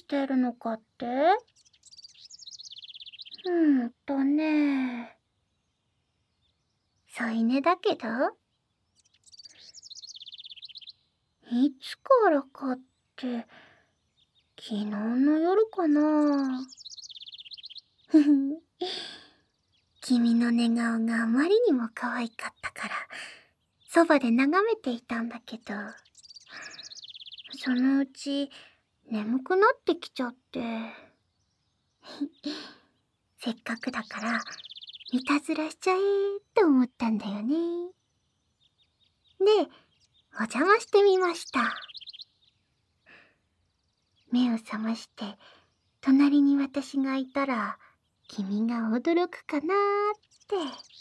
してるのかって？ね。添い寝だけど、いつからかって、昨日の夜かな。ふふ。君の寝顔があまりにも可愛かったから、そばで眺めていたんだけど、そのうち眠くなってきちゃって、せっかくだからいたずらしちゃえと思ったんだよね。で、お邪魔してみました。目を覚まして隣に私がいたら君が驚くかなーって。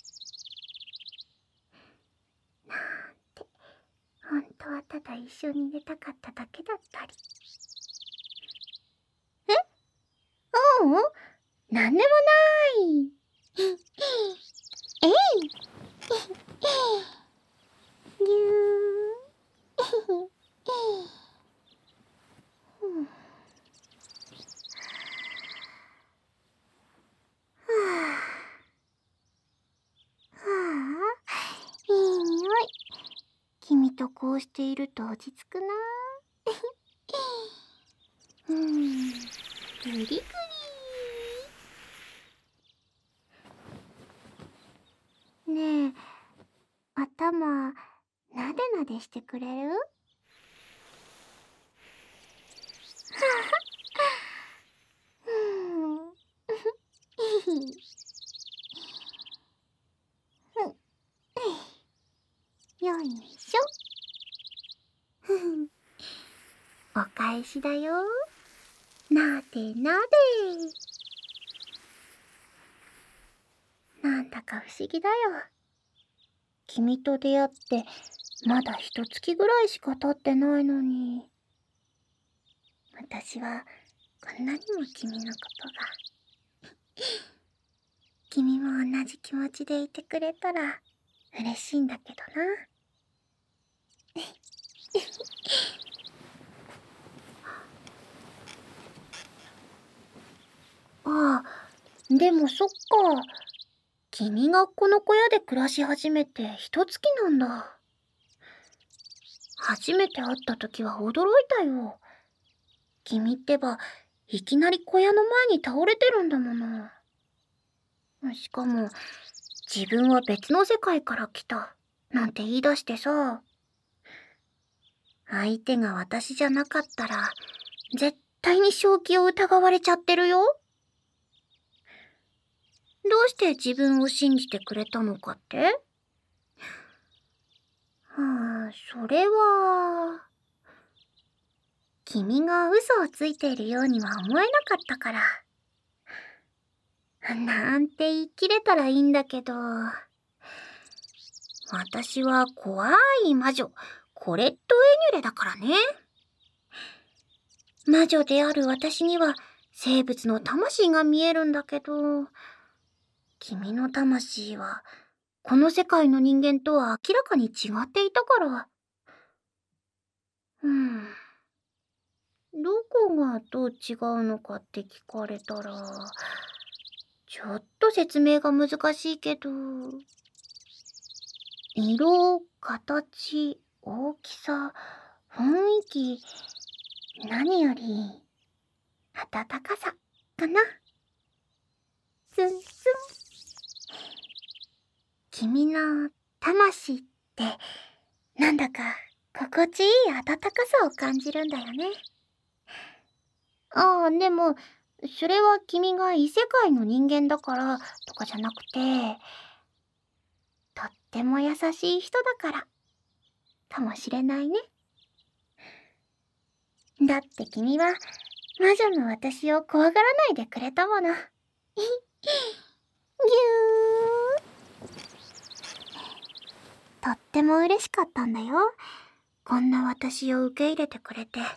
なんて、本当はただ一緒に寝たかっただけだったり。え？ううん、なんでもない。えい。ぎゅー。はあ、いい匂い。君とこうしていると落ち着くな。グリグリ。ねえ、頭、なでなでしてくれる？うん。よいしょ。お返しだよ。なでなで。なんだか不思議だよ。君と出会ってまだ一月ぐらいしか経ってないのに、私はこんなにも君のことが。君も同じ気持ちでいてくれたら嬉しいんだけどな。ああ、でもそっか。君がこの小屋で暮らし始めて一月なんだ。初めて会った時は驚いたよ。君ってば、いきなり小屋の前に倒れてるんだもの。しかも、自分は別の世界から来た、なんて言い出してさ。相手が私じゃなかったら、絶対に正気を疑われちゃってるよ。どうして自分を信じてくれたのかって？それは、君が嘘をついているようには思えなかったから。なんて言い切れたらいいんだけど。私は怖い魔女、コレット・エニュレだからね。魔女である私には生物の魂が見えるんだけど、君の魂はこの世界の人間とは明らかに違っていたから。どこがどう違うのかって聞かれたら、ちょっと説明が難しいけど、色、形、大きさ、雰囲気、何より暖かさかな。スンスン。君の魂ってなんだか心地いい暖かさを感じるんだよね。でもそれは君が異世界の人間だからとかじゃなくて、とっても優しい人だからかもしれないね。だって君は魔女の私を怖がらないでくれたもの。ぎゅー。とっても嬉しかったんだよ。こんな私を受け入れてくれて。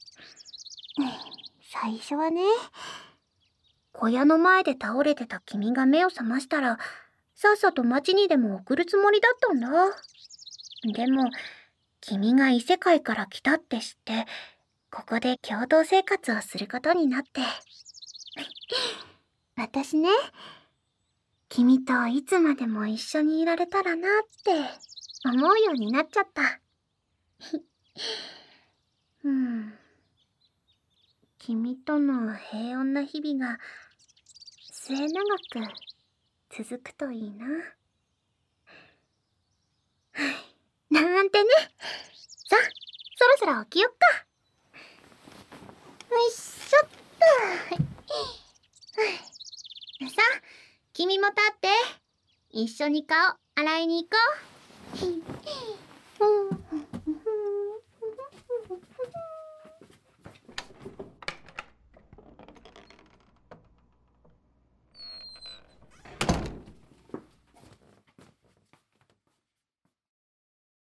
最初はね、小屋の前で倒れてた君が目を覚ましたら、さっさと町にでも送るつもりだったんだ。でも、君が異世界から来たって知って、 ここで共同生活をすることになって。私ね、君といつまでも一緒にいられたらなって思うようになっちゃった。うん。君との平穏な日々が末永く続くといいな。なんてね。さあ、そろそろ起きよっか。よいしょっと。さあ、君も立って。一緒に顔洗いに行こう。